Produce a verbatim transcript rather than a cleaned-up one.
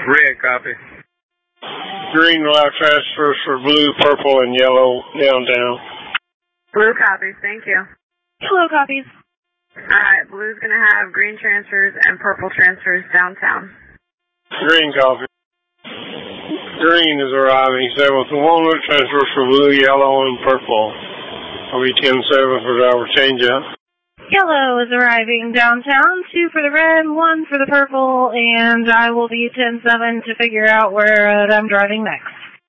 Red, copy. Green route transfers for blue, purple, and yellow downtown. Blue copies, thank you. Hello, copies. Alright, blue's gonna have green transfers and purple transfers downtown. Green copy. Green is arriving. seventh and Walnut transfers for blue, yellow, and purple. I'll be ten seven for driver change out. Yellow is arriving downtown, two for the red, one for the purple, and I will be ten seven to figure out where uh, I'm driving next.